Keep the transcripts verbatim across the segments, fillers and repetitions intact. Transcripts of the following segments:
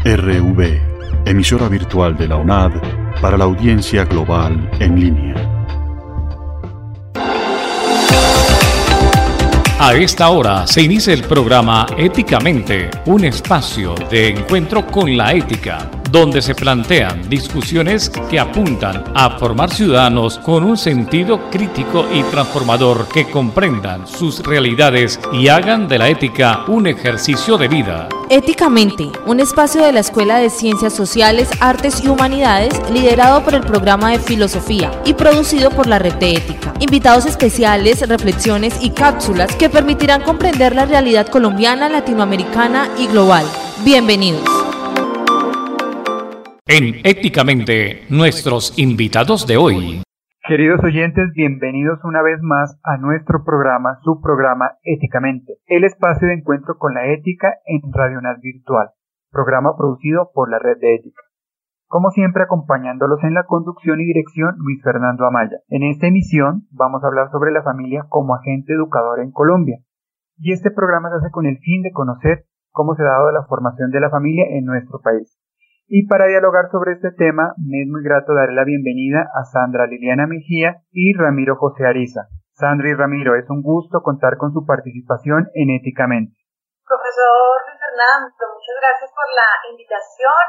R V, emisora virtual de la U N A D para la audiencia global en línea. A esta hora se inicia el programa Éticamente, un espacio de encuentro con la ética, donde se plantean discusiones que apuntan a formar ciudadanos con un sentido crítico y transformador que comprendan sus realidades y hagan de la ética un ejercicio de vida. Éticamente, un espacio de la Escuela de Ciencias Sociales, Artes y Humanidades, liderado por el programa de Filosofía y producido por la Red de Ética. Invitados especiales, reflexiones y cápsulas que permitirán comprender la realidad colombiana, latinoamericana y global. Bienvenidos. En Éticamente, nuestros invitados de hoy. Queridos oyentes, bienvenidos una vez más a nuestro programa, su programa Éticamente, el espacio de encuentro con la ética en Radio N A D Virtual, programa producido por la Red de Ética. Como siempre, acompañándolos en la conducción y dirección, Luis Fernando Amaya. En esta emisión vamos a hablar sobre la familia como agente educador en Colombia, y este programa se hace con el fin de conocer cómo se ha dado la formación de la familia en nuestro país. Y para dialogar sobre este tema, me es muy grato darle la bienvenida a Sandra Liliana Mejía y Ramiro José Ariza. Sandra y Ramiro, es un gusto contar con su participación en Éticamente. Profesor Luis Fernando, muchas gracias por la invitación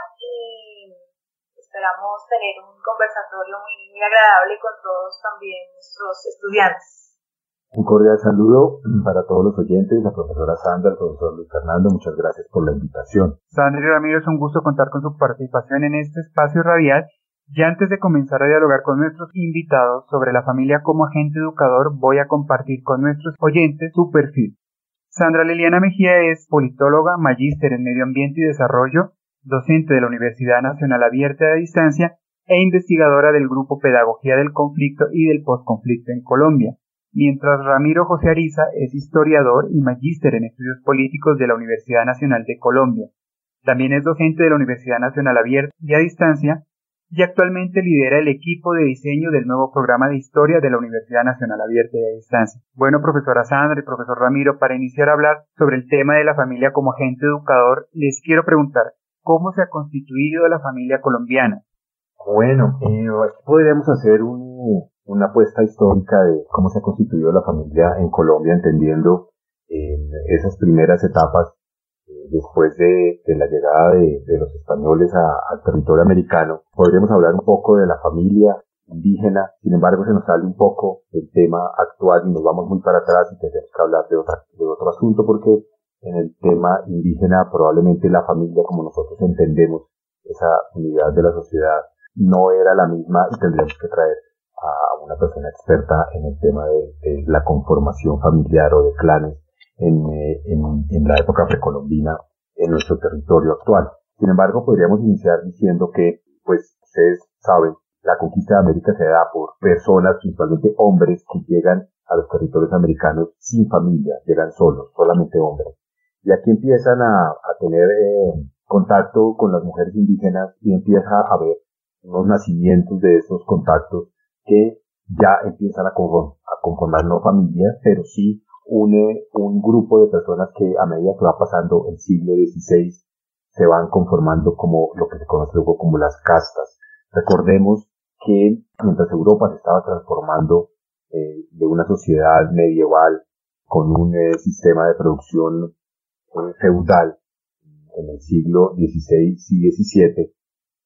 y esperamos tener un conversatorio muy, muy agradable con todos también nuestros estudiantes. Un cordial saludo para todos los oyentes, la profesora Sandra, el profesor Luis Fernando, muchas gracias por la invitación. Sandra y Ramiro, es un gusto contar con su participación en este espacio radial. Y antes de comenzar a dialogar con nuestros invitados sobre la familia como agente educador, voy a compartir con nuestros oyentes su perfil. Sandra Liliana Mejía es politóloga, magíster en Medio Ambiente y Desarrollo, docente de la Universidad Nacional Abierta de Distancia e investigadora del Grupo Pedagogía del Conflicto y del Postconflicto en Colombia. Mientras Ramiro José Ariza es historiador y magíster en estudios políticos de la Universidad Nacional de Colombia. También es docente de la Universidad Nacional Abierta y a Distancia y actualmente lidera el equipo de diseño del nuevo programa de historia de la Universidad Nacional Abierta y a Distancia. Bueno, profesora Sandra y profesor Ramiro, para iniciar a hablar sobre el tema de la familia como agente educador, les quiero preguntar, ¿cómo se ha constituido la familia colombiana? Bueno, eh, podríamos hacer un... una apuesta histórica de cómo se ha constituido la familia en Colombia, entendiendo eh, esas primeras etapas eh, después de, de la llegada de, de los españoles a, al territorio americano. Podríamos hablar un poco de la familia indígena, sin embargo se nos sale un poco el tema actual y nos vamos muy para atrás y tendremos que hablar de, otra, de otro asunto, porque en el tema indígena probablemente la familia como nosotros entendemos esa unidad de la sociedad no era la misma y tendríamos que traer a una persona experta en el tema de, de la conformación familiar o de clanes en, en, en la época precolombina en nuestro territorio actual. Sin embargo, podríamos iniciar diciendo que, pues, ustedes saben, la conquista de América se da por personas, principalmente hombres, que llegan a los territorios americanos sin familia, llegan solos, solamente hombres. Y aquí empiezan a, a tener eh, contacto con las mujeres indígenas y empieza a haber unos nacimientos de esos contactos que ya empiezan a conformar, a conformar no familias, pero sí une un grupo de personas que a medida que va pasando el siglo dieciséis se van conformando como lo que se conoce luego como las castas. Recordemos que mientras Europa se estaba transformando eh, de una sociedad medieval con un eh, sistema de producción eh, feudal en el siglo dieciséis y diecisiete,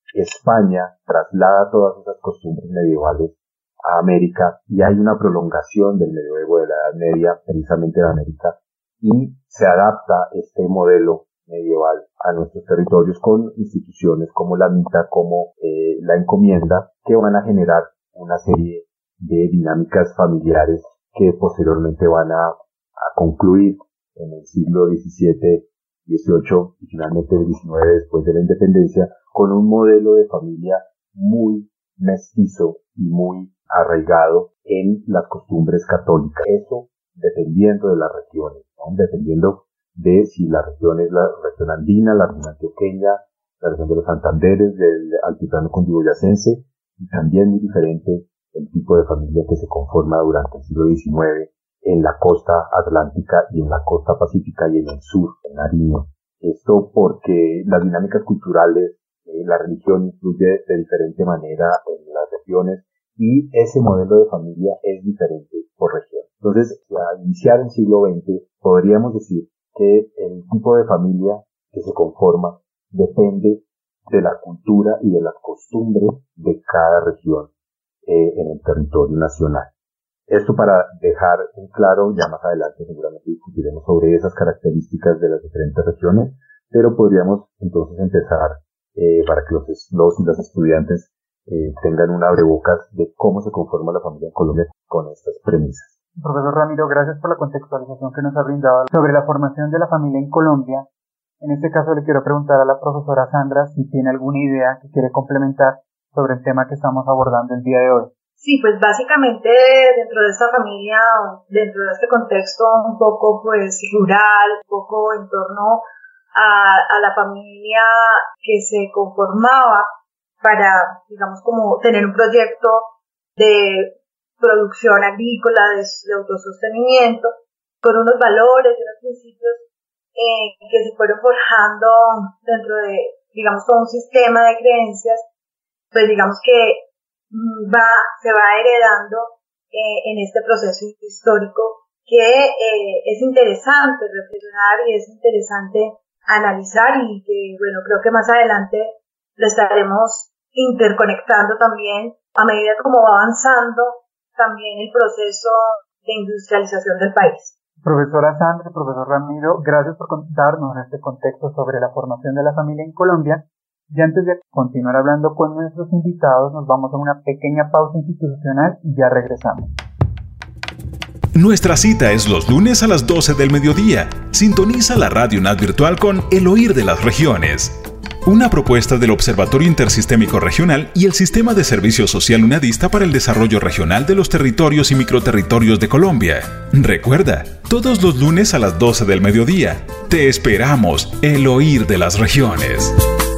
España traslada todas esas costumbres medievales a América y hay una prolongación del medioevo de la Edad Media, precisamente en América, y se adapta este modelo medieval a nuestros territorios con instituciones como la mita, como eh, la encomienda, que van a generar una serie de dinámicas familiares que posteriormente van a, a concluir en el siglo diecisiete, dieciocho y finalmente el diecinueve después de la independencia, con un modelo de familia muy mestizo y muy arraigado en las costumbres católicas. Eso dependiendo de las regiones, ¿no? Dependiendo de si la región es la región andina, la región antioqueña, la región de los Santanderes, del altiplano cundiboyacense, y también muy diferente el tipo de familia que se conforma durante el siglo diecinueve en la costa atlántica y en la costa pacífica y en el sur, en Nariño, Esto porque las dinámicas culturales, eh, la religión influye de diferente manera en las regiones y ese modelo de familia es diferente por región. Entonces, al iniciar el siglo veinte, podríamos decir que el tipo de familia que se conforma depende de la cultura y de las costumbres de cada región eh, en el territorio nacional. Esto para dejar en claro, ya más adelante seguramente discutiremos sobre esas características de las diferentes regiones, pero podríamos entonces empezar eh, para que los, los y las estudiantes eh, tengan un abrebocas de cómo se conforma la familia en Colombia con estas premisas. Profesor Ramiro, gracias por la contextualización que nos ha brindado sobre la formación de la familia en Colombia. En este caso le quiero preguntar a la profesora Sandra si tiene alguna idea que quiere complementar sobre el tema que estamos abordando el día de hoy. Sí, pues básicamente dentro de esta familia, dentro de este contexto un poco pues rural, un poco en torno a, a la familia que se conformaba para, digamos, como tener un proyecto de producción agrícola, de, de autosostenimiento, con unos valores y unos principios eh, que se fueron forjando dentro de, digamos, todo un sistema de creencias, pues digamos que va, se va heredando eh, en este proceso histórico que eh, es interesante reflexionar y es interesante analizar y que, bueno, creo que más adelante lo estaremos interconectando también a medida como va avanzando también el proceso de industrialización del país. Profesora Sandra, profesor Ramiro, gracias por darnos este contexto sobre la formación de la familia en Colombia. Y antes de continuar hablando con nuestros invitados, nos vamos a una pequeña pausa institucional y ya regresamos. Nuestra cita es los lunes a las doce del mediodía. Sintoniza la Radio UNAD Virtual con El Oír de las Regiones. Una propuesta del Observatorio Intersistémico Regional y el Sistema de Servicio Social UNADista para el Desarrollo Regional de los Territorios y Microterritorios de Colombia. Recuerda, todos los lunes a las doce del mediodía. Te esperamos, El Oír de las Regiones.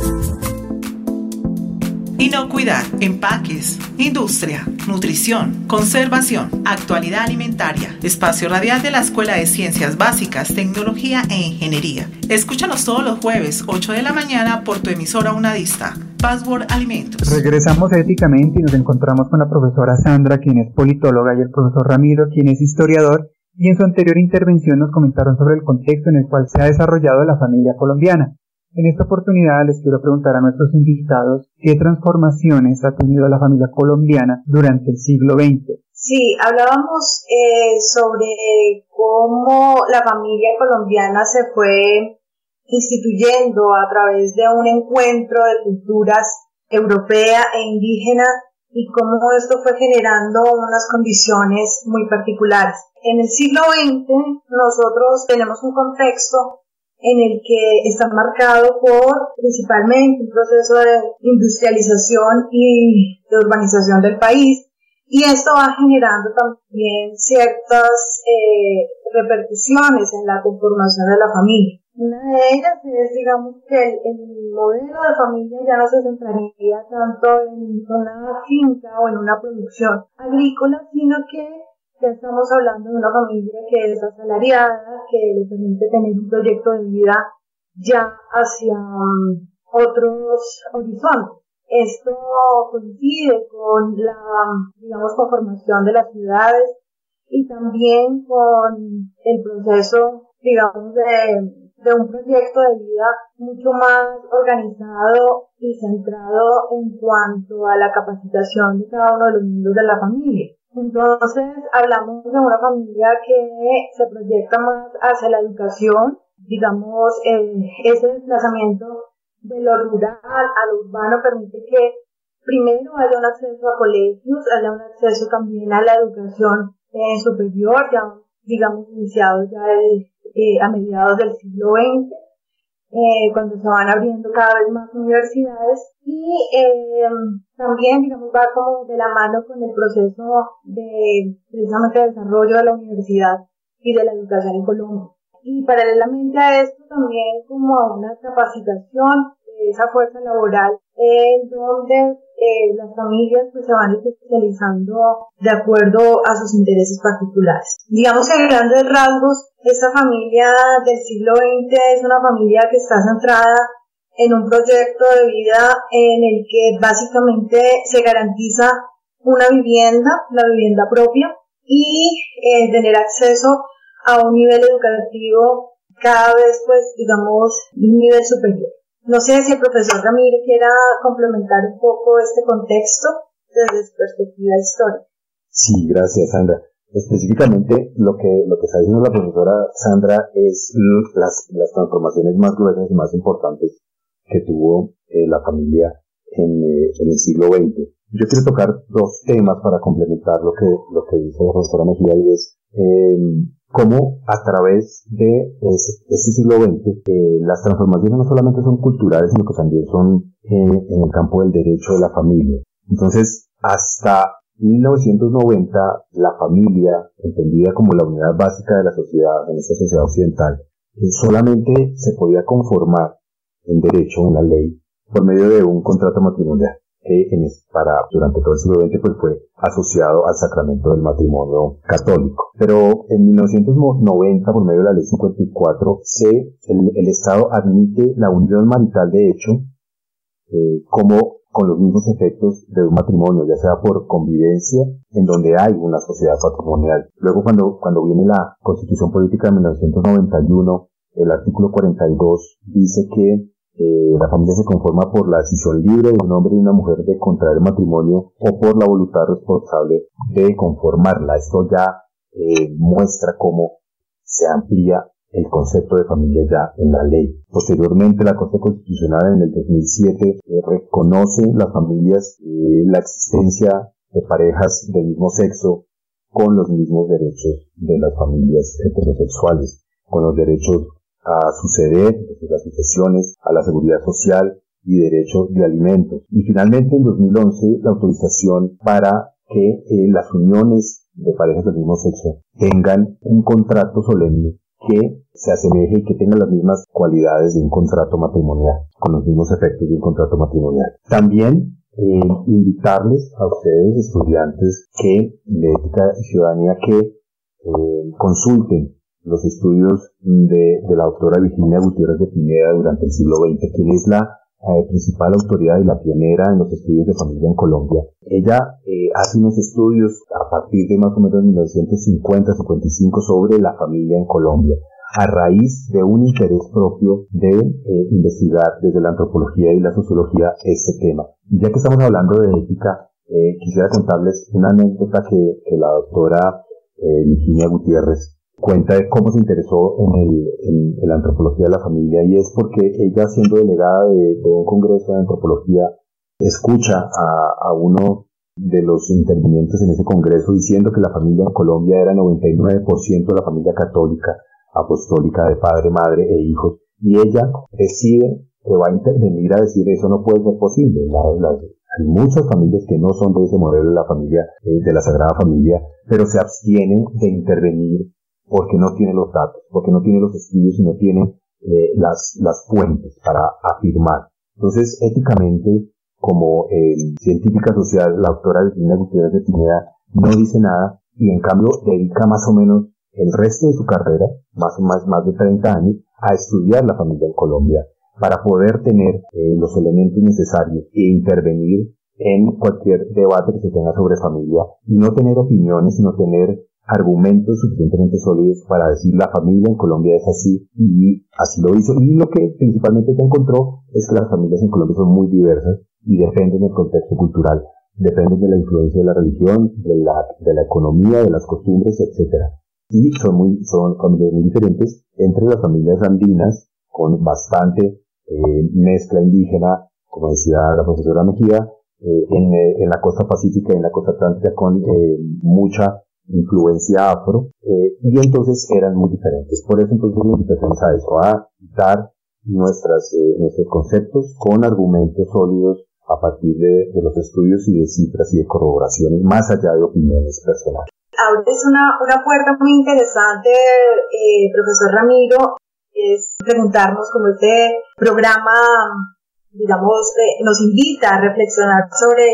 Inocuidad, empaques, industria, nutrición, conservación, actualidad alimentaria, espacio radial de la Escuela de Ciencias Básicas, Tecnología e Ingeniería. Escúchanos todos los jueves, ocho de la mañana, por tu emisora unadista, Password Alimentos. Regresamos éticamente y nos encontramos con la profesora Sandra, quien es politóloga, y el profesor Ramiro, quien es historiador, y en su anterior intervención nos comentaron sobre el contexto en el cual se ha desarrollado la familia colombiana. En esta oportunidad les quiero preguntar a nuestros invitados qué transformaciones ha tenido la familia colombiana durante el siglo veinte. Sí, hablábamos eh, sobre cómo la familia colombiana se fue instituyendo a través de un encuentro de culturas europea e indígena y cómo esto fue generando unas condiciones muy particulares. En el siglo veinte nosotros tenemos un contexto en el que está marcado por principalmente un proceso de industrialización y de urbanización del país, y esto va generando también ciertas eh, repercusiones en la conformación de la familia. Una de ellas es, digamos, que el, el modelo de familia ya no se centraría tanto en una finca o en una producción agrícola, sino que ya estamos hablando de una familia que es asalariada, que le permite tener un proyecto de vida ya hacia um, otros horizontes. Esto coincide con la, digamos, conformación de las ciudades y también con el proceso, digamos, de, de un proyecto de vida mucho más organizado y centrado en cuanto a la capacitación de cada uno de los miembros de la familia. Entonces, hablamos de una familia que se proyecta más hacia la educación, digamos, eh, ese desplazamiento de lo rural a lo urbano permite que primero haya un acceso a colegios, haya un acceso también a la educación eh, superior, ya, digamos, iniciado ya el, eh, a mediados del siglo veinte. Eh, cuando se van abriendo cada vez más universidades y eh, también, digamos, va como de la mano con el proceso de precisamente desarrollo de la universidad y de la educación en Colombia. Y paralelamente a esto también como a una capacitación de esa fuerza laboral en donde eh, las familias pues se van especializando de acuerdo a sus intereses particulares. Digamos que en grandes rasgos esta familia del siglo veinte es una familia que está centrada en un proyecto de vida en el que básicamente se garantiza una vivienda, la vivienda propia, y eh, tener acceso a un nivel educativo cada vez, pues, digamos, un nivel superior. No sé si el profesor Ramiro quiera complementar un poco este contexto desde su perspectiva histórica. Sí, gracias, Sandra. Específicamente, lo que lo que está diciendo la profesora Sandra es las, las transformaciones más gruesas y más importantes que tuvo eh, la familia en, eh, en el siglo veinte. Yo quiero tocar dos temas para complementar lo que lo que dice la profesora Mejía, y es eh, cómo a través de ese, este siglo veinte eh, las transformaciones no solamente son culturales, sino que también son eh, en el campo del derecho de la familia. Entonces, hasta mil novecientos noventa, la familia, entendida como la unidad básica de la sociedad, en esta sociedad occidental, eh, solamente se podía conformar en derecho, en la ley, por medio de un contrato matrimonial, que en, para, durante todo el siglo veinte pues, fue asociado al sacramento del matrimonio católico. Pero en mil novecientos noventa, por medio de la ley cincuenta y cuatro, se, el, el Estado admite la unión marital de hecho eh, como con los mismos efectos de un matrimonio, ya sea por convivencia, en donde hay una sociedad patrimonial. Luego, cuando, cuando viene la Constitución Política de mil novecientos noventa y uno, el artículo cuarenta y dos dice que eh, la familia se conforma por la decisión libre de un hombre y una mujer de contraer matrimonio o por la voluntad responsable de conformarla. Esto ya eh, muestra cómo se amplía el concepto de familia ya en la ley. Posteriormente, la Corte Constitucional en el dos mil siete eh, reconoce las familias, eh, la existencia de parejas del mismo sexo con los mismos derechos de las familias heterosexuales, con los derechos a suceder, a las sucesiones, a la seguridad social y derechos de alimentos. Y finalmente, en dos mil once, la autorización para que eh, las uniones de parejas del mismo sexo tengan un contrato solemne que se asemeje y que tenga las mismas cualidades de un contrato matrimonial, con los mismos efectos de un contrato matrimonial. También eh, invitarles a ustedes, estudiantes que de ética y ciudadanía, que eh, consulten los estudios de, de la doctora Virginia Gutiérrez de Pineda durante el siglo veinte, quien es la eh, principal autoridad y la pionera en los estudios de familia en Colombia. Ella eh, hace unos estudios a partir de más o menos mil novecientos cincuenta a cincuenta y cinco sobre la familia en Colombia, a raíz de un interés propio de eh, investigar desde la antropología y la sociología este tema. Ya que estamos hablando de ética, eh, quisiera contarles una anécdota que, que la doctora eh, Virginia Gutiérrez cuenta de cómo se interesó en, el, en, en la antropología de la familia, y es porque ella, siendo delegada de, de un congreso de antropología, escucha a, a uno de los intervinientes en ese congreso diciendo que la familia en Colombia era noventa y nueve por ciento de la familia católica, apostólica, de padre, madre e hijos, y ella decide que va a intervenir a decir eso no puede ser posible. La, la, hay muchas familias que no son de ese modelo de la familia, eh, de la Sagrada Familia, pero se abstienen de intervenir porque no tiene los datos, porque no tiene los estudios y no tiene eh, las, las fuentes para afirmar. Entonces, éticamente, como eh, científica social, la doctora Virginia Gutiérrez de Pineda no dice nada, y en cambio dedica más o menos el resto de su carrera, más o más, más de treinta años, a estudiar la familia en Colombia, para poder tener eh, los elementos necesarios e intervenir en cualquier debate que se tenga sobre familia, y no tener opiniones, sino tener argumentos suficientemente sólidos para decir la familia en Colombia es así, y así lo hizo. Y lo que principalmente se encontró es que las familias en Colombia son muy diversas y dependen del contexto cultural, dependen de la influencia de la religión, de la, de la economía, de las costumbres, etcétera. Y son muy, son familias muy diferentes entre las familias andinas, con bastante eh, mezcla indígena, como decía la profesora Mejía, eh, en, eh, en la costa pacífica y en la costa atlántica, con eh, mucha influencia afro, eh, y entonces eran muy diferentes. Por eso entonces la invitación es a eso, a dar nuestras, eh, nuestros conceptos con argumentos sólidos a partir de, de los estudios y de cifras y de corroboraciones, más allá de opiniones personales. Abres una, una puerta muy interesante, eh, profesor Ramiro, es preguntarnos cómo este programa, digamos, eh, nos invita a reflexionar sobre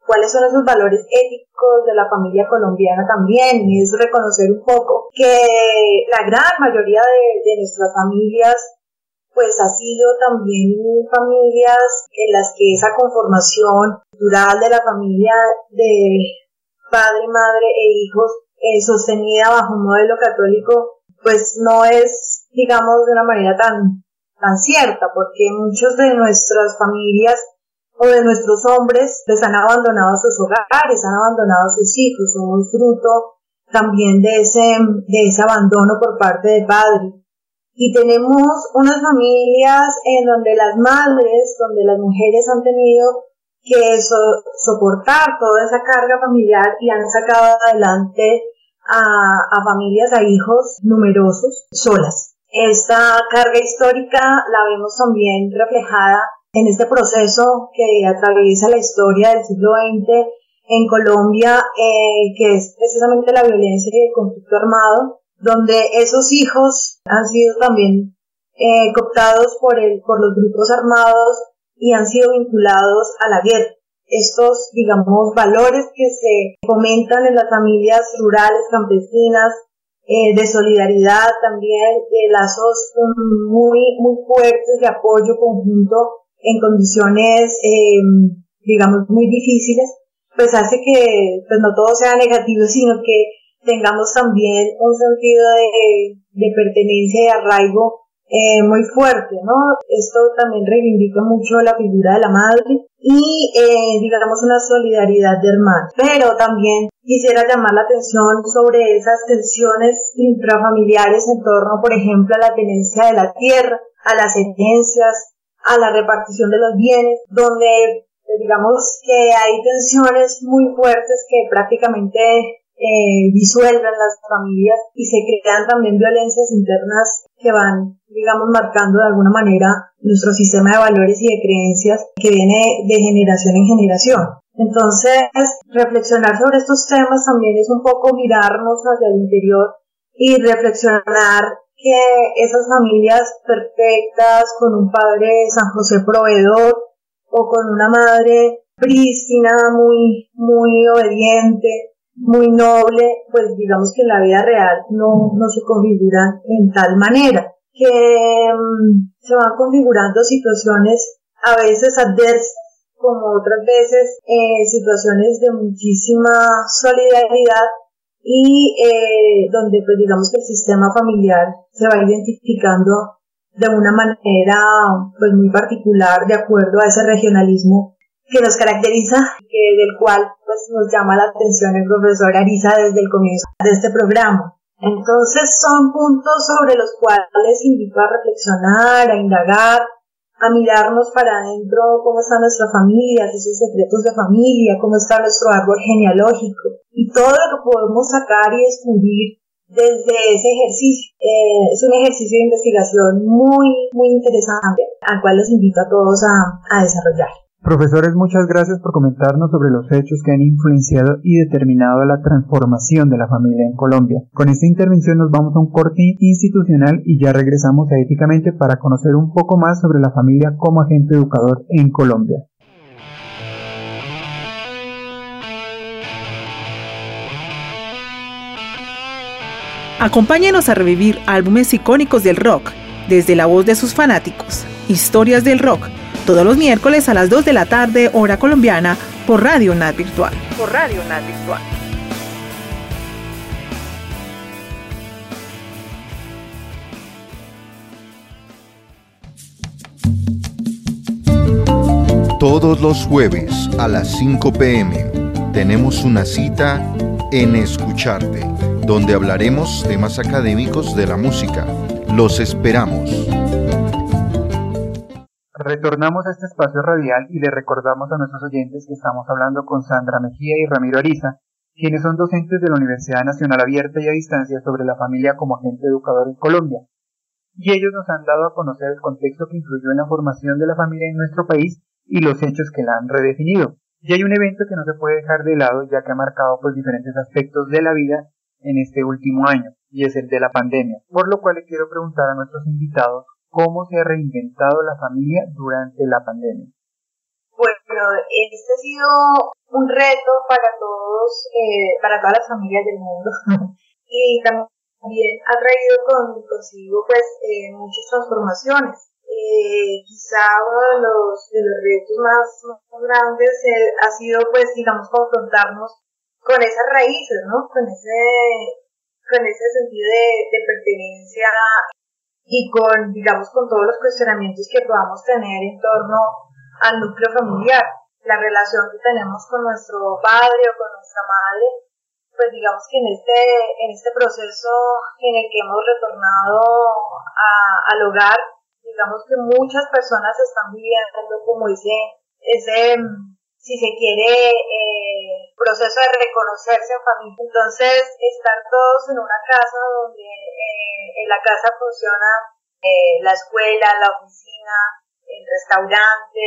cuáles son esos valores éticos de la familia colombiana también, y es reconocer un poco que la gran mayoría de, de nuestras familias pues ha sido también familias en las que esa conformación cultural de la familia de padre, madre e hijos eh, sostenida bajo un modelo católico pues no es, digamos, de una manera tan, tan cierta, porque muchos de nuestras familias o de nuestros hombres pues han abandonado sus hogares, han abandonado sus hijos, somos fruto también de ese, de ese abandono por parte de padre. Y tenemos unas familias en donde las madres, donde las mujeres han tenido que so, soportar toda esa carga familiar y han sacado adelante a, a familias, a hijos numerosos, solas. Esta carga histórica la vemos también reflejada en este proceso que atraviesa la historia del siglo veinte en Colombia, eh, que es precisamente la violencia y el conflicto armado, donde esos hijos han sido también eh, cooptados por, el, por los grupos armados y han sido vinculados a la guerra. Estos, digamos, valores que se fomentan en las familias rurales, campesinas, eh, de solidaridad también, de lazos muy, muy fuertes de apoyo conjunto en condiciones, eh, digamos, muy difíciles, pues hace que pues no todo sea negativo, sino que tengamos también un sentido de, de pertenencia y de arraigo eh, muy fuerte, ¿no? Esto también reivindica mucho la figura de la madre y, eh, digamos, una solidaridad de hermanos. Pero también quisiera llamar la atención sobre esas tensiones intrafamiliares en torno, por ejemplo, a la tenencia de la tierra, a las herencias, a la repartición de los bienes, donde, digamos, que hay tensiones muy fuertes que prácticamente Eh, disuelven las familias y se crean también violencias internas que van, digamos, marcando de alguna manera nuestro sistema de valores y de creencias que viene de generación en generación. Entonces, reflexionar sobre estos temas también es un poco mirarnos hacia el interior y reflexionar que esas familias perfectas con un padre San José proveedor o con una madre prístina, muy, muy obediente, muy noble, pues digamos que en la vida real no, no se configuran en tal manera, que um, se van configurando situaciones a veces adversas, como otras veces eh, situaciones de muchísima solidaridad y eh, donde pues digamos que el sistema familiar se va identificando de una manera pues muy particular de acuerdo a ese regionalismo que nos caracteriza, que del cual pues nos llama la atención el profesor Ariza desde el comienzo de este programa. Entonces son puntos sobre los cuales invito a reflexionar, a indagar, a mirarnos para adentro cómo está nuestra familia, esos secretos de familia, cómo está nuestro árbol genealógico y todo lo que podemos sacar y descubrir desde ese ejercicio. Eh, es un ejercicio de investigación muy, muy interesante, al cual los invito a todos a, a desarrollar. Profesores, muchas gracias por comentarnos sobre los hechos que han influenciado y determinado la transformación de la familia en Colombia. Con esta intervención nos vamos a un corte institucional y ya regresamos a Éticamente para conocer un poco más sobre la familia como agente educador en Colombia. Acompáñenos a revivir álbumes icónicos del rock, desde la voz de sus fanáticos. Historias del rock, todos los miércoles a las dos de la tarde, hora colombiana, por Radio UNAD Virtual. Por Radio UNAD Virtual. Todos los jueves a las cinco pe eme tenemos una cita en Escucharte, donde hablaremos temas académicos de la música. Los esperamos. Retornamos a este espacio radial y le recordamos a nuestros oyentes que estamos hablando con Sandra Mejía y Ramiro Ariza, quienes son docentes de la Universidad Nacional Abierta y a Distancia sobre la familia como agente educador en Colombia. Y ellos nos han dado a conocer el contexto que influyó en la formación de la familia en nuestro país y los hechos que la han redefinido. Y hay un evento que no se puede dejar de lado, ya que ha marcado pues diferentes aspectos de la vida en este último año, y es el de la pandemia. Por lo cual le quiero preguntar a nuestros invitados cómo se ha reinventado la familia durante la pandemia. Bueno, bueno, este ha sido un reto para todos, eh, para todas las familias del mundo y también ha traído con, consigo pues eh, muchas transformaciones. Eh, quizá uno de los, de los retos más, más grandes eh, ha sido pues digamos confrontarnos con esas raíces, ¿no? Con ese, con ese sentido de, de pertenencia y con, digamos, con todos los cuestionamientos que podamos tener en torno al núcleo familiar, la relación que tenemos con nuestro padre o con nuestra madre, pues digamos que en este, en este proceso en el que hemos retornado a, al hogar, digamos que muchas personas están viviendo como ese, ese si se quiere, eh, proceso de reconocerse en familia. Entonces, estar todos en una casa donde eh, en la casa funciona eh, la escuela, la oficina, el restaurante,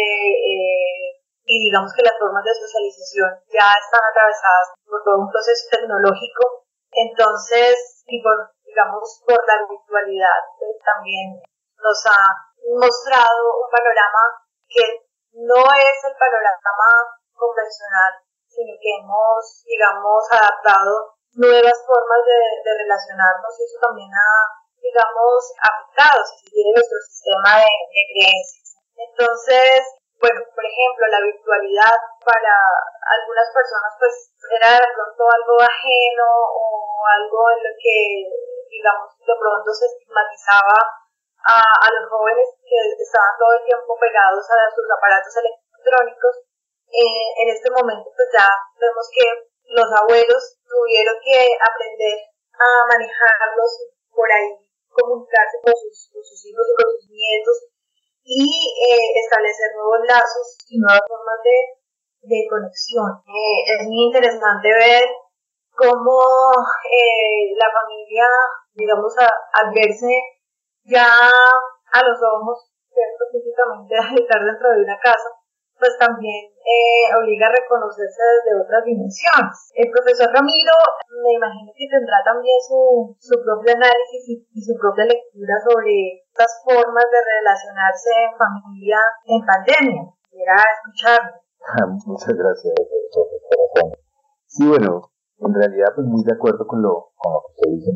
eh, y digamos que las formas de socialización ya están atravesadas por todo un proceso tecnológico. Entonces, y por, digamos, por la virtualidad, pues también nos ha mostrado un panorama que no es el panorama convencional, sino que hemos, digamos, adaptado nuevas formas de, de relacionarnos y eso también ha, digamos, afectado, si se quiere, nuestro sistema de, de creencias. Entonces, bueno, por ejemplo, la virtualidad para algunas personas pues era de pronto algo ajeno o algo en lo que, digamos, de pronto se estigmatizaba A, a los jóvenes que estaban todo el tiempo pegados a sus aparatos electrónicos. Eh, en este momento pues ya vemos que los abuelos tuvieron que aprender a manejarlos por ahí, comunicarse con sus, con sus hijos y con sus nietos y eh, establecer nuevos lazos y nuevas formas de, de conexión. Eh, es muy interesante ver cómo eh, la familia, digamos, a, al verse ya a los ojos, ¿cierto? Físicamente al estar dentro de una casa, pues también eh, obliga a reconocerse desde otras dimensiones. El profesor Ramiro, me imagino que tendrá también su, su propio análisis y, y su propia lectura sobre estas formas de relacionarse en familia en pandemia. Quisiera escucharlo. Muchas gracias, profesora. Sí, bueno, en realidad pues muy de acuerdo con lo, con lo que se dice.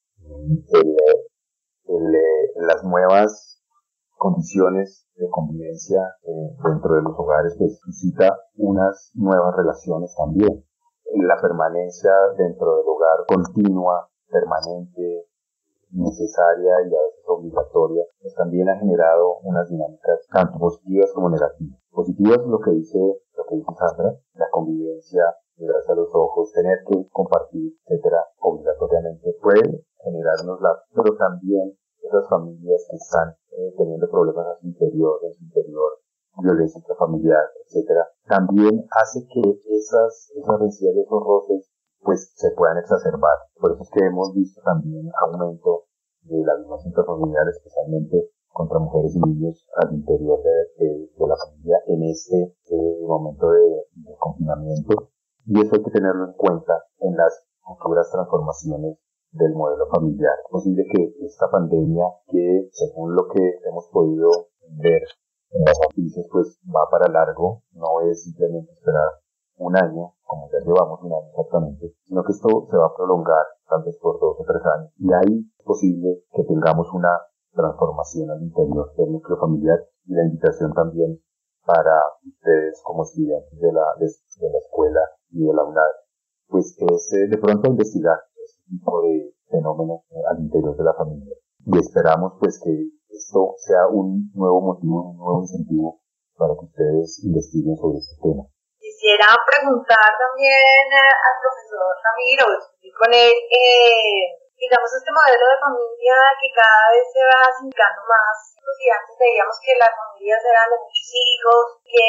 El, el, el, las nuevas condiciones de convivencia eh, dentro de los hogares pues suscita unas nuevas relaciones también. La permanencia dentro del hogar continua, permanente, necesaria y a veces obligatoria, pues también ha generado unas dinámicas tanto positivas como negativas. Positivas lo que dice, lo que dice Sandra, la convivencia, mirarse a los ojos, tener que compartir, etcétera, obligatoriamente puede generarnos la, pero también esas familias que están eh, teniendo problemas a su interior, en su interior, violencia intrafamiliar, etcétera, también hace que esas, esas rencillas, esos roces, pues se puedan exacerbar. Por eso es que hemos visto también aumento de la violencia intrafamiliar, especialmente contra mujeres y niños al interior de, de, de la familia en este eh, momento de, de confinamiento. Y eso hay que tenerlo en cuenta en las futuras transformaciones del modelo familiar. Es posible que esta pandemia, que según lo que hemos podido ver en las noticias, pues va para largo, no es simplemente esperar un año, como ya llevamos un año exactamente, sino que esto se va a prolongar tal vez por dos o tres años. Y ahí es posible que tengamos una transformación al interior del núcleo familiar y la invitación también para ustedes como estudiantes de la, de, de la escuela y de la UNAD, pues es eh, de pronto investigar este tipo de fenómenos eh, al interior de la familia. Y esperamos pues que esto sea un nuevo motivo, un nuevo incentivo para que ustedes investiguen sobre este tema. Quisiera preguntar también al profesor Ramiro, discutir con él, eh, digamos, este modelo de familia que cada vez se va acercando más. Y antes veíamos que las familias eran de muchos hijos, que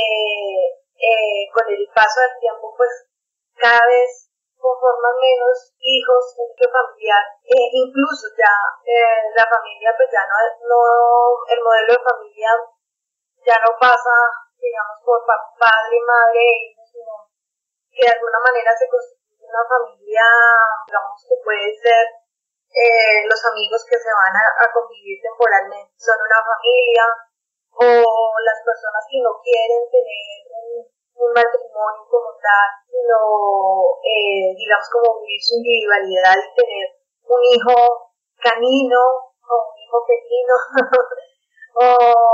eh, con el paso del tiempo, pues, cada vez conforman menos hijos en el familiar. Eh, incluso ya eh, la familia, pues ya no, no, el modelo de familia ya no pasa, digamos, por padre, madre e hijos, sino que de alguna manera se constituye una familia, digamos, que puede ser eh, los amigos que se van a, a convivir temporalmente, son una familia, o las personas que no quieren tener un, un matrimonio como tal, sino, eh, digamos, como vivir su individualidad y tener un hijo canino o un hijo felino, o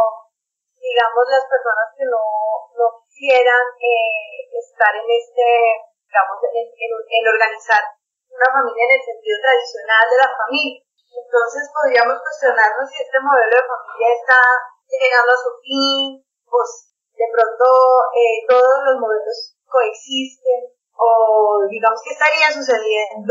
digamos las personas que no, no quisieran eh, estar en este, digamos, en, en, en organizar una familia en el sentido tradicional de la familia. Entonces podríamos cuestionarnos si este modelo de familia está llegando a su fin, pues de pronto eh, todos los modelos coexisten, o digamos qué estaría sucediendo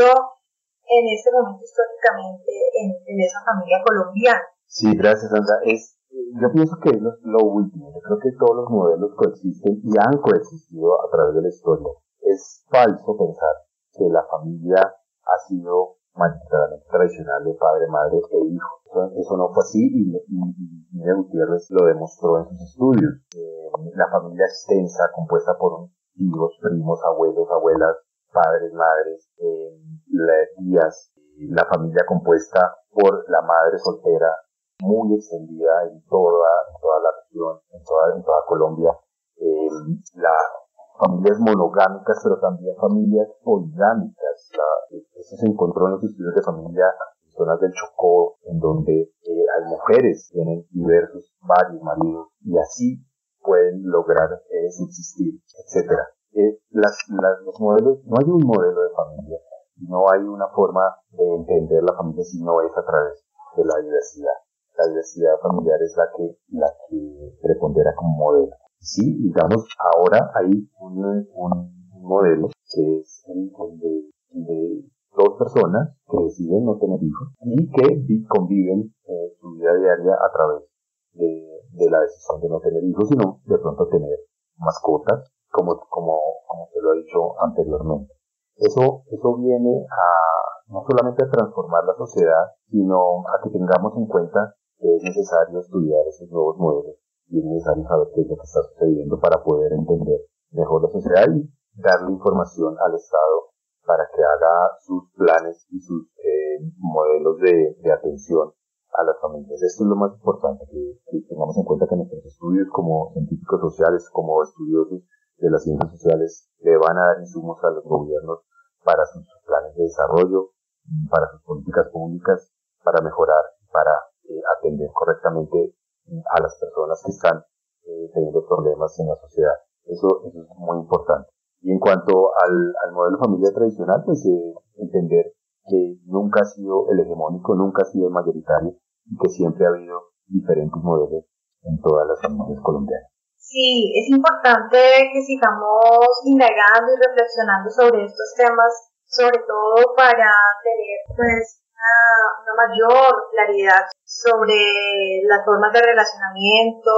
en este momento históricamente en, en esa familia colombiana. Sí, gracias, Sandra. Es, yo pienso que es lo, lo último. Yo creo que todos los modelos coexisten y han coexistido a través de la historia. Es falso pensar que la familia ha sido mayoritariamente tradicional de padre, madre e hijo. Eso, eso no fue así y, y, y Nina Gutiérrez lo demostró en sus estudios. Eh, la familia extensa, compuesta por tíos, primos, abuelos, abuelas, padres, madres, eh, las tías, la familia compuesta por la madre soltera, muy extendida en toda, en toda la región, en toda, en toda Colombia. Eh, la familias monogámicas, pero también familias poligámicas. La, eso se encontró en los estudios de familia en zonas del Chocó, en donde eh, hay mujeres, tienen diversos, varios maridos, y así pueden lograr eh, subsistir, etcétera. Eh, las, las, los modelos, no hay un modelo de familia, no hay una forma de entender la familia si no es a través de la diversidad. La diversidad familiar es la que, la que prepondera como modelo. Sí, digamos, ahora hay un, un modelo que es el, el de, de dos personas que deciden no tener hijos y que conviven eh, su vida diaria a través de, de la decisión de no tener hijos, sino de pronto tener mascotas, como, como, como se lo he dicho anteriormente. Eso, eso viene a no solamente a transformar la sociedad, sino a que tengamos en cuenta que es necesario estudiar esos nuevos modelos y es necesario saber qué es lo que está sucediendo para poder entender mejor la sociedad y darle información al Estado para que haga sus planes y sus eh, modelos de, de atención a las familias. Esto es lo más importante, que, que tengamos en cuenta que nuestros estudios como científicos sociales, como estudiosos de las ciencias sociales, le van a dar insumos a los gobiernos para sus planes de desarrollo, para sus políticas públicas, para mejorar, para eh, atender correctamente a las personas que están eh, teniendo problemas en la sociedad. Eso, eso es muy importante. Y en cuanto al, al modelo de familia tradicional, pues eh, entender que nunca ha sido el hegemónico, nunca ha sido el mayoritario y que siempre ha habido diferentes modelos en todas las familias colombianas. Sí, es importante que sigamos indagando y reflexionando sobre estos temas, sobre todo para tener pues una, una mayor claridad sobre las formas de relacionamiento,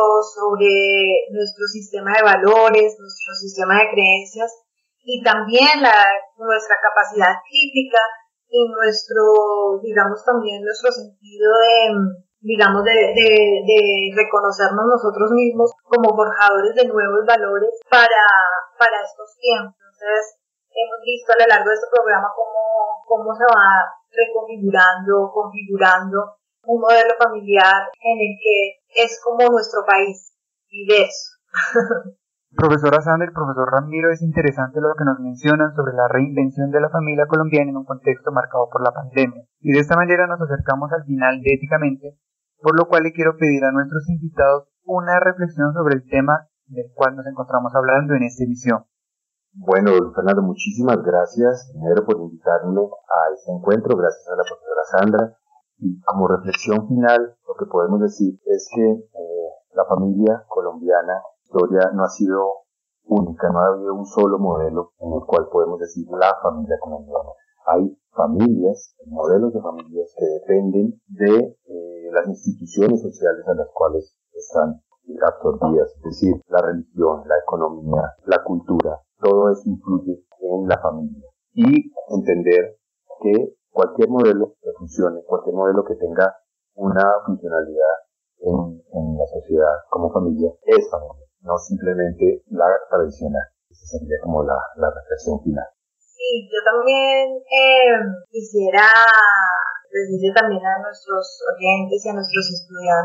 sobre nuestro sistema de valores, nuestro sistema de creencias y también la, nuestra capacidad crítica y nuestro, digamos también nuestro sentido de, digamos, de, de, de reconocernos nosotros mismos como forjadores de nuevos valores para, para estos tiempos. Entonces, hemos visto a lo largo de este programa cómo, cómo se va reconfigurando, configurando un modelo familiar en el que es como nuestro país, diverso. Profesora Sandra y profesor Ramiro, es interesante lo que nos mencionan sobre la reinvención de la familia colombiana en un contexto marcado por la pandemia. Y de esta manera nos acercamos al final de Éticamente, por lo cual le quiero pedir a nuestros invitados una reflexión sobre el tema del cual nos encontramos hablando en esta emisión. Bueno, Fernando, muchísimas gracias primero por invitarme a este encuentro, gracias a la profesora Sandra. Y como reflexión final, lo que podemos decir es que eh, la familia colombiana, historia no ha sido única, no ha habido un solo modelo en el cual podemos decir la familia colombiana. Hay familias, modelos de familias que dependen de eh, las instituciones sociales a las cuales están absorbidas, es decir, la religión, la economía, la cultura, todo eso influye en la familia. Y entender que cualquier modelo que funcione, cualquier modelo que tenga una funcionalidad en, en la sociedad como familia, es familia, no simplemente la tradicional. Esa sería como la, la reflexión final. Sí, yo también eh, quisiera decirle también a nuestros oyentes y a nuestros estudiantes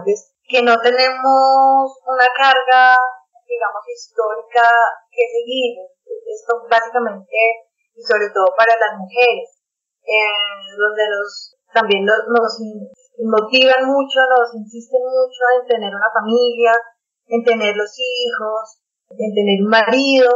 que no tenemos una carga, digamos, histórica que seguir. Esto básicamente, y sobre todo para las mujeres, eh, donde nos, también nos, nos motivan mucho, nos insisten mucho en tener una familia, en tener los hijos, en tener un marido,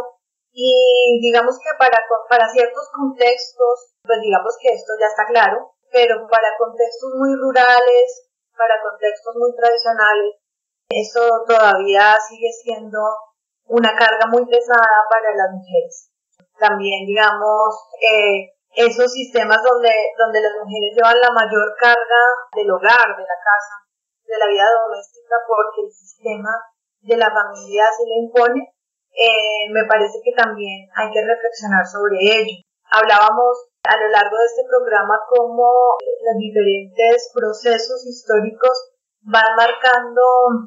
y digamos que para, para ciertos contextos, pues digamos que esto ya está claro, pero para contextos muy rurales, para contextos muy tradicionales, eso todavía sigue siendo una carga muy pesada para las mujeres. También, digamos, eh, esos sistemas donde, donde las mujeres llevan la mayor carga del hogar, de la casa, de la vida doméstica, porque el sistema de la familia se le impone, eh, me parece que también hay que reflexionar sobre ello. Hablábamos a lo largo de este programa cómo los diferentes procesos históricos van marcando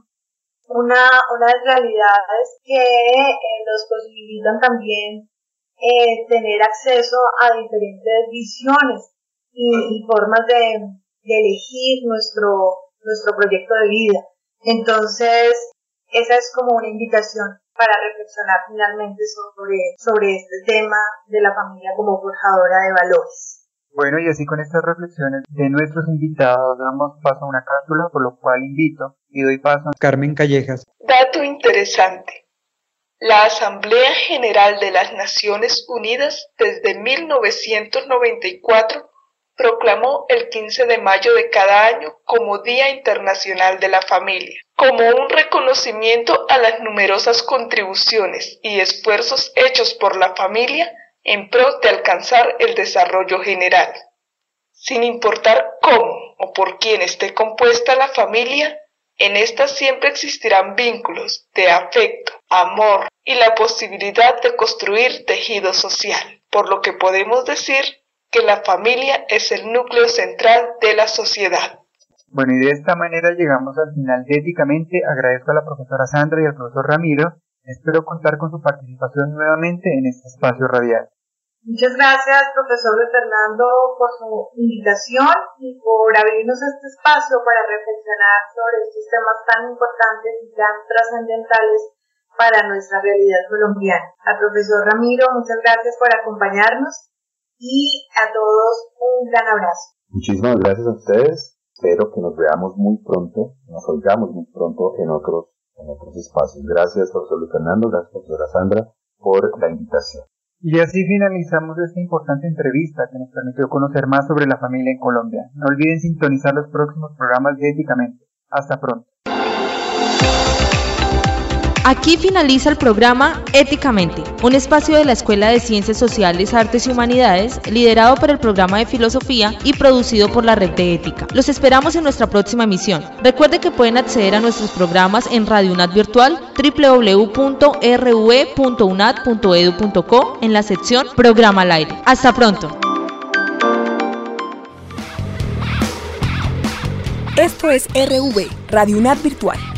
una, unas realidades que eh, nos posibilitan también eh, tener acceso a diferentes visiones y, y formas de, de elegir nuestro, nuestro proyecto de vida. Entonces, esa es como una invitación para reflexionar finalmente sobre, sobre este tema de la familia como forjadora de valores. Bueno, y así con estas reflexiones de nuestros invitados damos paso a una cápsula, por lo cual invito y doy paso a Carmen Callejas. Dato interesante. La Asamblea General de las Naciones Unidas desde mil novecientos noventa y cuatro proclamó el quince de mayo de cada año como Día Internacional de la Familia, como un reconocimiento a las numerosas contribuciones y esfuerzos hechos por la familia en pro de alcanzar el desarrollo general. Sin importar cómo o por quién esté compuesta la familia, en esta siempre existirán vínculos de afecto, amor y la posibilidad de construir tejido social, por lo que podemos decir que la familia es el núcleo central de la sociedad. Bueno, y de esta manera llegamos al final de Éticamente. Agradezco a la profesora Sandra y al profesor Ramiro. Espero contar con su participación nuevamente en este espacio radial. Muchas gracias, profesor Fernando, por su invitación y por abrirnos este espacio para reflexionar sobre estos temas tan importantes y tan trascendentales para nuestra realidad colombiana. Al profesor Ramiro, muchas gracias por acompañarnos y a todos un gran abrazo. Muchísimas gracias a ustedes. Espero que nos veamos muy pronto, nos oigamos muy pronto en otros, en otros espacios. Gracias, profesor Luis Fernando, gracias, profesora Sandra, por la invitación. Y así finalizamos esta importante entrevista que nos permitió conocer más sobre la familia en Colombia. No olviden sintonizar los próximos programas de Éticamente. Hasta pronto. Aquí finaliza el programa Éticamente, un espacio de la Escuela de Ciencias Sociales, Artes y Humanidades, liderado por el programa de Filosofía y producido por la Red de Ética. Los esperamos en nuestra próxima emisión. Recuerde que pueden acceder a nuestros programas en Radio UNAD Virtual, doble u doble u doble u punto r u e punto u n a d punto e d u punto co, en la sección Programa al Aire. Hasta pronto. Esto es R V, Radio UNAD Virtual.